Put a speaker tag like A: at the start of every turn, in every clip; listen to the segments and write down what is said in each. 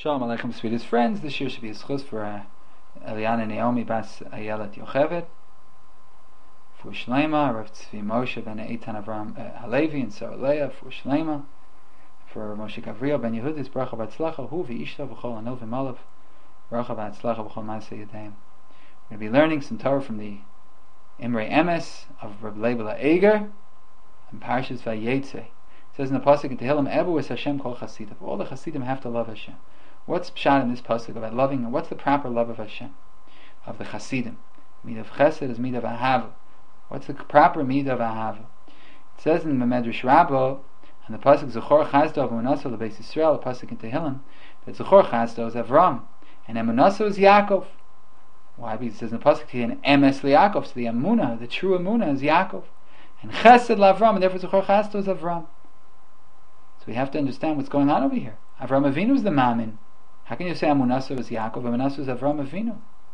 A: Shalom Aleichem, sweetest friends. This year should be a schus for Eliana Naomi Bas Ayelet Yocheved, for Shlema, Rav Tzvi Moshe ben Eitan Avram Halevi and Sarah Leah, for Shlema, for Moshe Gavriel ben Yehudis, Bracha Batzlacha, Hu v'Ishta v'chol Anov v'Malav, Bracha Batzlacha v'chol Maaseh Yadayim. We're going to be learning some Torah from the Imrei Emes of Reb Leibel Eger and Parshas Vayetze. It says in the pasuk in Tehillim, Ebu is Hashem kol Chasidim. All the Chasidim have to love Hashem. What's pshat in this pasuk about loving, and what's the proper love of Hashem, of the Chasidim? Midah of Chesed is midah of Ahava. What's the proper midah of Ahava? It says in the Medrash Rabbah, and the pasuk Zechor Chazdo v'Emunasa l'Beis Yisrael, the pasuk in Tehillim, that Zechor Chazdo is Avram, and Emunasa is Yaakov. Why? Because it says in the pasuk an Emes liYaakov, so the Emunah, the true Emunah is Yaakov, and Chesed l'Avram, and therefore Zechor Chazdo is Avram. So we have to understand what's going on over here. Avram Avinu is the Mamin. How can you say Amunasa is Yaakov, Amunasa is Avram Avinu?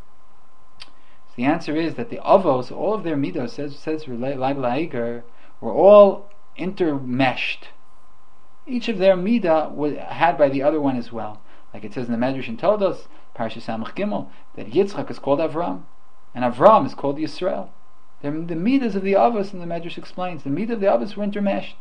A: So the answer is that the Avos, all of their midos, says Leibel Eger, were all intermeshed. Each of their midah was had by the other one as well. Like it says in the Medrash in Toldos, Parashas Samach Gimel, that Yitzchak is called Avram, and Avram is called Yisrael. The midas of the Avos, and the Medrash explains, the midah of the Avos were intermeshed.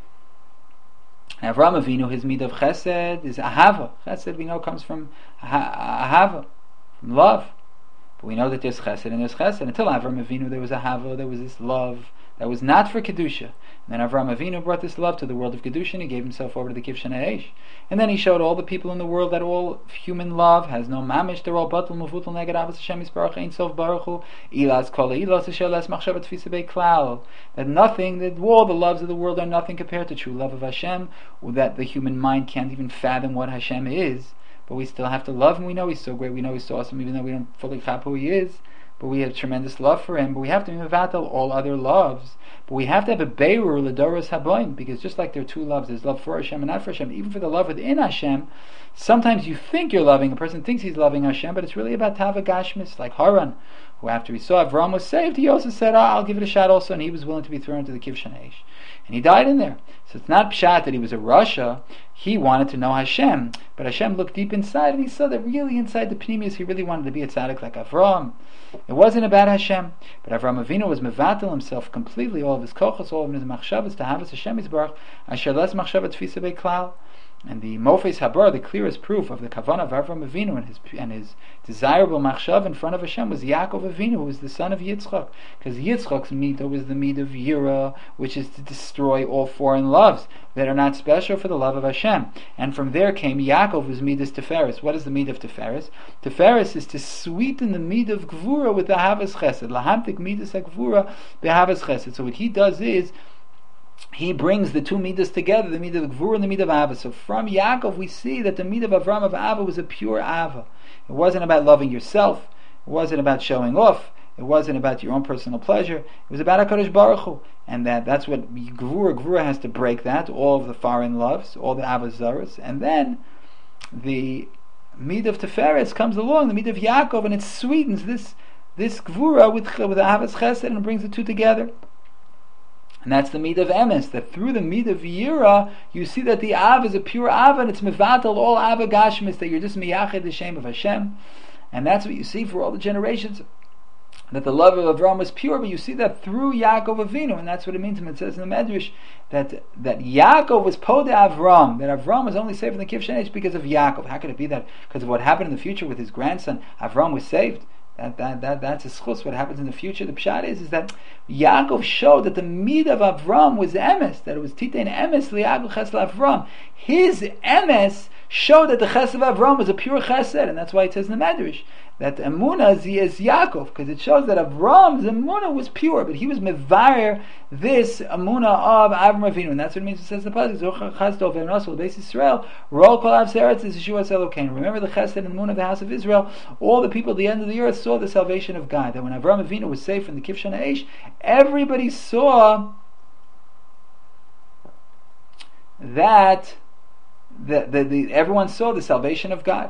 A: Avram Avinu, his midah of Chesed is Ahava. Chesed, we know, comes from Ahava, from love. But we know that there's Chesed and there's Chesed. Until Avram Avinu, there was Ahava, there was this love that was not for Kedusha. And then Avram Avinu brought this love to the world of Kedusha, and he gave himself over to the Kivshan Ha'esh. And then he showed all the people in the world that all human love has no mamish, they're all batul mufutul neged avos Hashem Yisbarach Ein Sof Baruch Hu Ilas Kol Ilas Asher Les Machshavat Tfisa Bei Klal. That nothing, that all the loves of the world are nothing compared to true love of Hashem, or that the human mind can't even fathom what Hashem is. But we still have to love him. We know he's so great, we know he's so awesome, even though we don't fully chap who he is. But we have tremendous love for him. But we have to mevatel all other loves. But we have to have a beirur l'doros haboim, because just like there are two loves, there's love for Hashem and not for Hashem. Even for the love within Hashem, sometimes you think you're loving, a person thinks he's loving Hashem, but it's really about tava gashmis, like Haran, who after he saw Avram was saved, he also said, I'll give it a shot also, and he was willing to be thrown into the Kivshan Ha'esh. And he died in there. So it's not pshat that he was a Rasha, he wanted to know Hashem, but Hashem looked deep inside, and he saw that really inside the Pneumius, he really wanted to be a tzaddik like Avram. It wasn't about Hashem, but Avram Avinu was mevatel himself completely, all of his kochos, all of his machshavas, to have his Hashem Yisbarach, asher les machshavat tfisa bei klal. And the Mofes Habar, the clearest proof of the kavanah of Avram Avinu and his desirable machshav in front of Hashem was Yaakov Avinu, who was the son of Yitzchak. Because Yitzchak's midah was the midah of Yira, which is to destroy all foreign loves that are not special for the love of Hashem. And from there came Yaakov, whose midah is Tiferes. What is the midah of Tiferes? Tiferes is to sweeten the midah of Gvura with the Havas Chesed. Lahamtik midah Gvura behavas Chesed. So what he does is, he brings the two midas together, the midah of Gvura and the midah of Ava. So from Yaakov we see that the midah of Avram of Ava was a pure Ava. It wasn't about loving yourself, it wasn't about showing off, it wasn't about your own personal pleasure, it was about HaKadosh Baruch Hu. And that's what Gvura has to break that, all of the foreign loves, all the Ava Zaras, and then the midah of Tiferes comes along, the midah of Yaakov, and it sweetens this Gvura with Avas Chesed and brings the two together. And that's the midah of Emes, that through the midah of Yira, you see that the Av is a pure Av, and it's mevatel all Ava Gashmis, that you're just miyached the shame of Hashem. And that's what you see for all the generations, that the love of Avram was pure, but you see that through Yaakov Avinu, and that's what it means when it says in the Medrash, that Yaakov was Poda Avram, that Avram was only saved in the Kivshan Ha'esh because of Yaakov. How could it be that? Because of what happened in the future with his grandson, Avram was saved? That's a schus. What happens in the future? The pshat is that Yaakov showed that the midah of Avram was emes, that it was titein emes li'Yaakov chesed Avram. His emes showed that the chesed of Avram was a pure chesed, and that's why it says in the Medrash that Emunah is Yaakov, because it shows that Avram's Emunah was pure, but he was mevayer this Emunah of Avram Avinu, and that's what it means. It says in the pasuk, Zochar Chasdo v'Emunah Beis Yisrael, Rol Kol Av Seretz is Yeshua Elokein. Remember the chesed and the Emunah of the house of Israel. All the people at the end of the earth saw the salvation of God. That when Avram Avinu was saved from the Kivshan Ha'esh, everybody saw that everyone saw the salvation of God.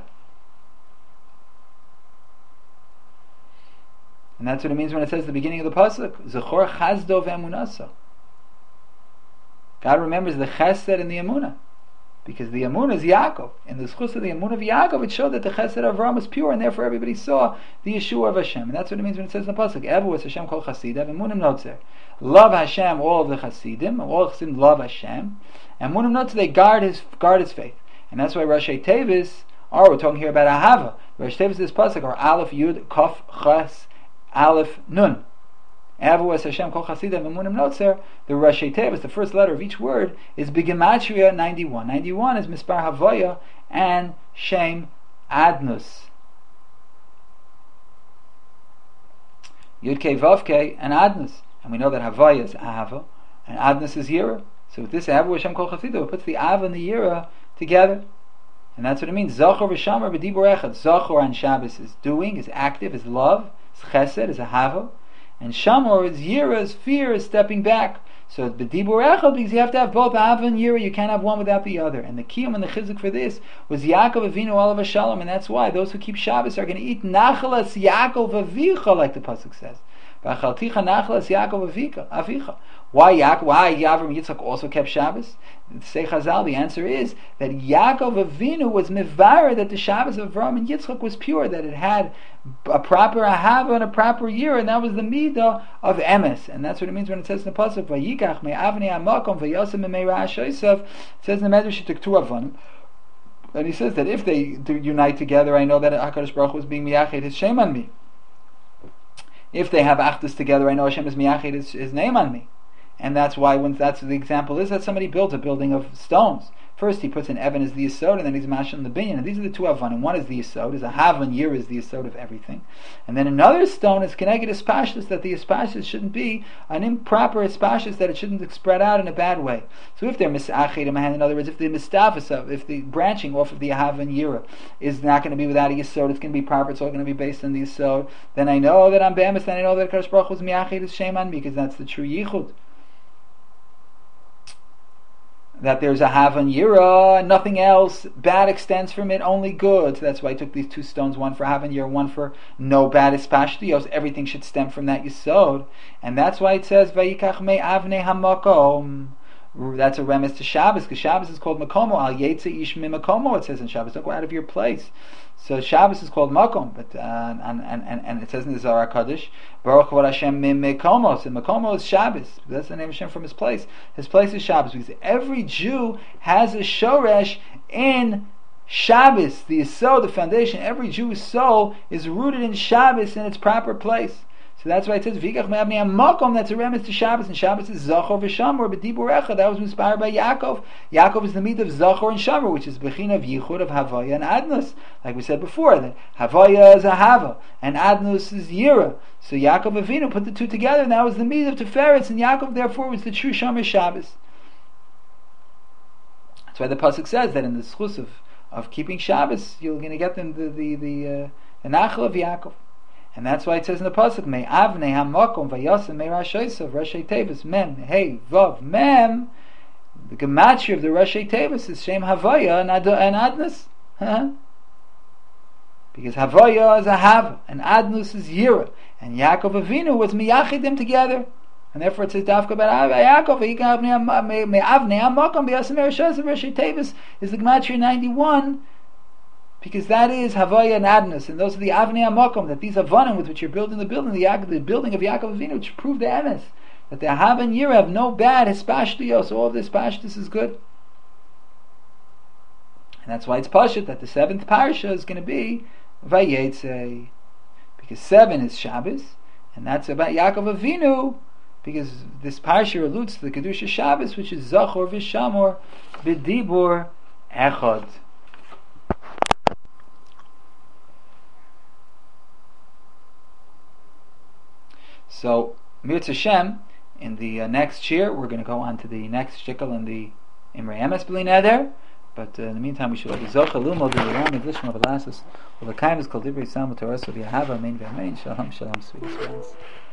A: And that's what it means when it says at the beginning of the pasuk, Zechor Chazdo ve'emunasa. God remembers the chesed and the emunah. Because the Amun is Yaakov. In the schus of the Amun of Yaakov, it showed that the Chesed of Avram was pure, and therefore everybody saw the Yeshua of Hashem. And that's what it means when it says in the Pasuk, Evu es Hashem kol Chasidav, Amunim notzer. Love Hashem, all of the Chasidim, all of the Chasidim love Hashem. And Amunim notzer, they guard his faith. And that's why Rashi Tevis, we're talking here about Ahava. Rashi Tevis, this Pasuk, are Aleph Yud, Kof, Ches, Aleph, Nun. Evu es Hashem kol Chasidav, Amunim notzer. The Rashi Tevis, the first letter of each word, is B'gematria 91. 91 is Mispar Havaya and Shem Adnus. Yud Kei Vav Kei and Adnus. And we know that Havaya is Ahava and Adnus is Yira. So with this Evu Hashem kol Chasidav, it puts the Ava and the Yira together. And that's what it means. Zachor v'shamar b'dibur echad. Zachor on Shabbos is doing, is active, is love, is chesed, is ahava. And Shamor is Yira, is fear, is stepping back. So it's B'dibur Echad, because you have to have both Ahava and Yira. You can't have one without the other. And the kiyum and the chizuk for this was Yaakov Avinu Olav Shalom, and that's why those who keep Shabbos are going to eat Nachalas Yaakov Avicha, like the pasuk says. V'achalticha Nachalas Yaakov Avicha. Why Yavram Yitzchak also kept Shabbos? Say Chazal, the answer is that Yaakov Avinu was mivarer that the Shabbos of Avram and Yitzchak was pure, that it had a proper ahava and a proper year, and that was the midah of emes. And that's what it means when it says in the pasuk, Vayikach me'avnei hamakom v'yosem me'meirah shoysav. It says in the Medrash, he took two avanim, and he says that if they unite together, I know that HaKadosh Baruch Hu is being miyached his shame on me. If they have achdus together, I know Hashem is miyached his name on me. And that's why, when that's the example is that somebody builds a building of stones. First he puts an Evan as the Yesod, and then he's mashing the binyan. And these are the two Avanim. One is the Yesod, is a Havan, Yir is the Yesod of everything. And then another stone is Keneged Espashtus, that the Espashtus shouldn't be an improper Espashtus, that it shouldn't spread out in a bad way. So if they're Misachid, in other words, if the Mistafas, if the branching off of the Havan Yira is not going to be without a Yesod, it's going to be proper, it's all going to be based on the Yesod, then I know that I'm Be'emes, then I know that Kadosh Baruch Hu is Miachid, is shame on me, because that's the true Yichud. That there's a Havan Yira, and nothing else bad extends from it, only good. So that's why I took these two stones, one for Havan Yira, one for no bad Espashtios. Everything should stem from that Yisod. And that's why it says, Vayikach me avnei hamakom. That's a remes to Shabbos, because Shabbos is called Makomo. Al Yetze Ish Mi Makomo, it says in Shabbos. Don't go out of your place. So Shabbos is called Makom, but and it says in the Zohar Kaddish, Baruch V'od Hashem Mi Makomos, and Makomo is Shabbos. That's the name of Hashem from his place. His place is Shabbos, because every Jew has a shoresh in Shabbos. The Yisod, the foundation, every Jew's soul is rooted in Shabbos in its proper place. So that's why it says Vikach me'avnei hamakom. That's a remes to Shabbos, and Shabbos is Zachor v'Shamor b'dibur echad. That was inspired by Yaakov. Yaakov is the meat of Zachor and Shamor, which is Bechina of Yichud of Havaya and Adnus. Like we said before, that Havaya is Ahava and Adnus is Yira. So Yaakov Avinu put the two together, and that was the meat of Tiferes, and Yaakov therefore was the true Shomer Shabbos. That's why the pasuk says that in the schus of keeping Shabbos, you're going to get them the nachal of Yaakov. And that's why it says in the pasuk, "Me avnei hamakom vayasem meirah shoysav Rashi Tevis Mem Hey Vav Mem." The gematria of the Rashi Tevis is Shem Havaya and Adnus, because Havaya is a Hav and Adnus is Yira, and Yaakov Avinu was miyachid them together, and therefore it says Dafka about Yaakov. Me avnei hamakom vayasem meirah shoysav Rashi Tevis is the gematria 91. Because that is Havaya and Adnus, and those are the Avnei HaMakom, that these Avanim with which you're building the building of Yaakov Avinu, which prove the Emes, that the Hav and Yira have no bad Hispashtios, all of this Pashtus is good. And that's why it's Pashut, that the seventh Parsha is going to be Vayetze, because 7 is Shabbos, and that's about Yaakov Avinu, because this Parsha alludes to the Kedusha Shabbos, which is Zachor v'Shamor b'dibur echad. So, Mirz Hashem, in the next year, we're going to go on to the next shikal in the Imrei Emes B'li Neder. But in the meantime, we should have the Zocha Lumod L'Ram and Lishma V'Lasus. Well, the Kaim is called Divrei Sam Torah, so we have Amen V'Amen. Shalom, shalom, sweet friends.